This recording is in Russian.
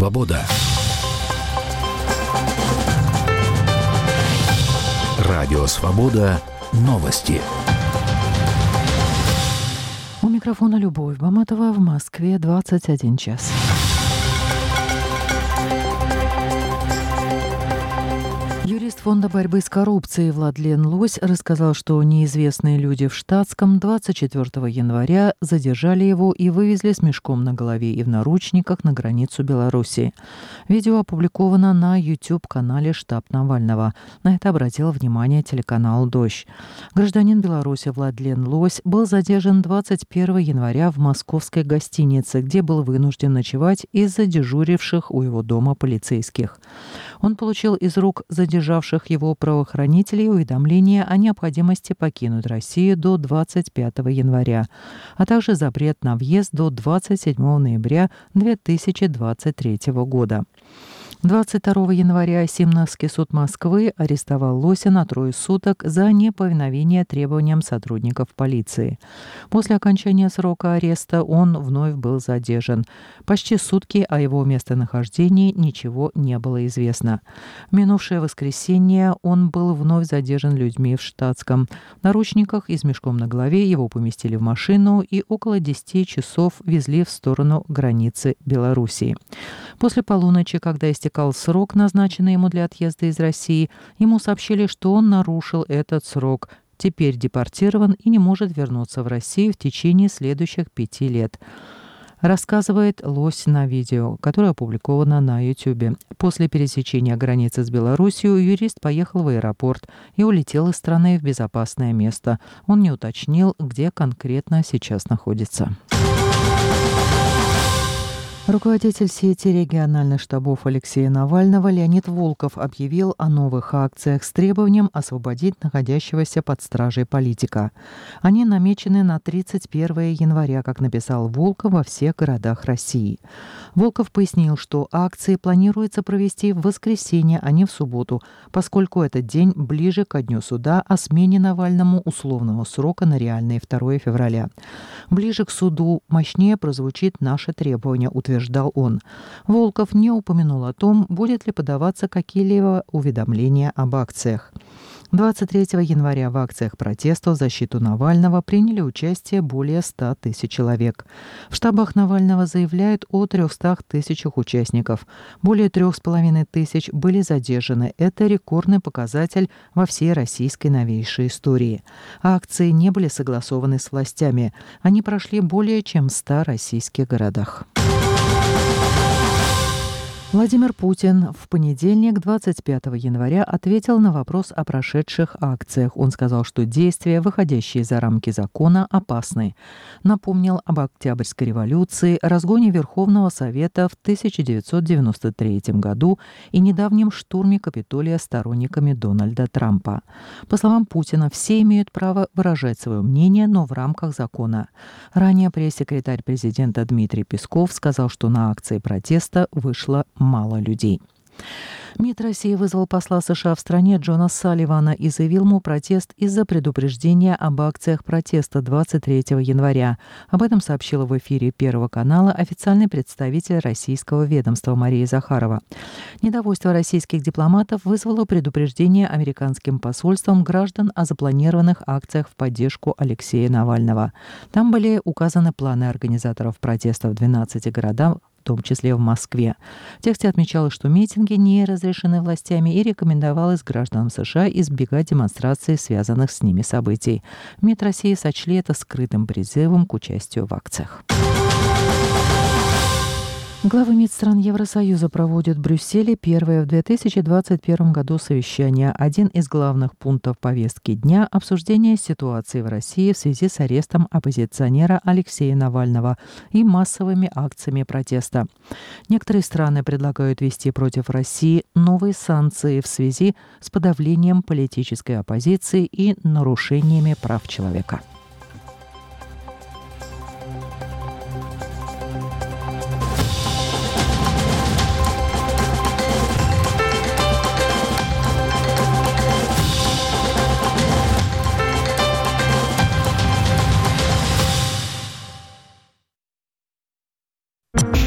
«Свобода». Радио «Свобода». Новости. У микрофона Любовь Баматова. В Москве 21 час. Юрист Фонда борьбы с коррупцией Владлен Лось рассказал, что неизвестные люди в Штатском 24 января задержали его и вывезли с мешком на голове и в наручниках на границу Беларуси. Видео опубликовано на YouTube-канале «Штаб Навального». На это обратил внимание телеканал «Дождь». Гражданин Беларуси Владлен Лось был задержан 21 января в московской гостинице, где был вынужден ночевать из-за дежуривших у его дома полицейских. Он получил из рук задержавших его правоохранителей уведомление о необходимости покинуть Россию до 25 января, а также запрет на въезд до 27 ноября 2023 года. 22 января Симновский суд Москвы арестовал Лося на 3 суток за неповиновение требованиям сотрудников полиции. После окончания срока ареста он вновь был задержан. Почти сутки о его местонахождении ничего не было известно. В минувшее воскресенье он был вновь задержан людьми в Штатском. В наручниках и с мешком на голове его поместили в машину и около 10 часов везли в сторону границы Белоруссии. После полуночи, когда истекал срок, назначенный ему для отъезда из России, ему сообщили, что он нарушил этот срок, теперь депортирован и не может вернуться в Россию в течение следующих 5 лет. Рассказывает Лось на видео, которое опубликовано на YouTube. После пересечения границы с Белоруссией юрист поехал в аэропорт и улетел из страны в безопасное место. Он не уточнил, где конкретно сейчас находится. Руководитель сети региональных штабов Алексея Навального Леонид Волков объявил о новых акциях с требованием освободить находящегося под стражей политика. Они намечены на 31 января, как написал Волков, во всех городах России. Волков пояснил, что акции планируется провести в воскресенье, а не в субботу, поскольку этот день ближе ко дню суда о смене Навальному условного срока на реальный 2 февраля. Ближе к суду мощнее прозвучит наше требование, утверждал он. Волков не упомянул о том, будет ли подаваться какие-либо уведомления об акциях. 23 января в акциях протеста в защиту Навального приняли участие более 100 тысяч человек. В штабах Навального заявляют о 300 тысячах участников. Более 3,5 тысяч были задержаны. Это рекордный показатель во всей российской новейшей истории. Акции не были согласованы с властями. Они прошли более чем в 100 российских городах. Владимир Путин в понедельник, 25 января, ответил на вопрос о прошедших акциях. Он сказал, что действия, выходящие за рамки закона, опасны. Напомнил об Октябрьской революции, разгоне Верховного Совета в 1993 году и недавнем штурме Капитолия сторонниками Дональда Трампа. По словам Путина, все имеют право выражать свое мнение, но в рамках закона. Ранее пресс-секретарь президента Дмитрий Песков сказал, что на акции протеста вышло мало людей. МИД России вызвал посла США в стране Джона Салливана и заявил ему протест из-за предупреждения об акциях протеста 23 января. Об этом сообщила в эфире Первого канала официальный представитель российского ведомства Мария Захарова. Недовольство российских дипломатов вызвало предупреждение американским посольством граждан о запланированных акциях в поддержку Алексея Навального. Там были указаны планы организаторов протеста в 12 городах, в том числе в Москве. В тексте отмечалось, что митинги не разрешены властями и рекомендовалось гражданам США избегать демонстраций, связанных с ними событий. МИД России сочли это скрытым призывом к участию в акциях. Главы МИД стран Евросоюза проводят в Брюсселе первое в 2021 году совещание. Один из главных пунктов повестки дня – обсуждение ситуации в России в связи с арестом оппозиционера Алексея Навального и массовыми акциями протеста. Некоторые страны предлагают ввести против России новые санкции в связи с подавлением политической оппозиции и нарушениями прав человека.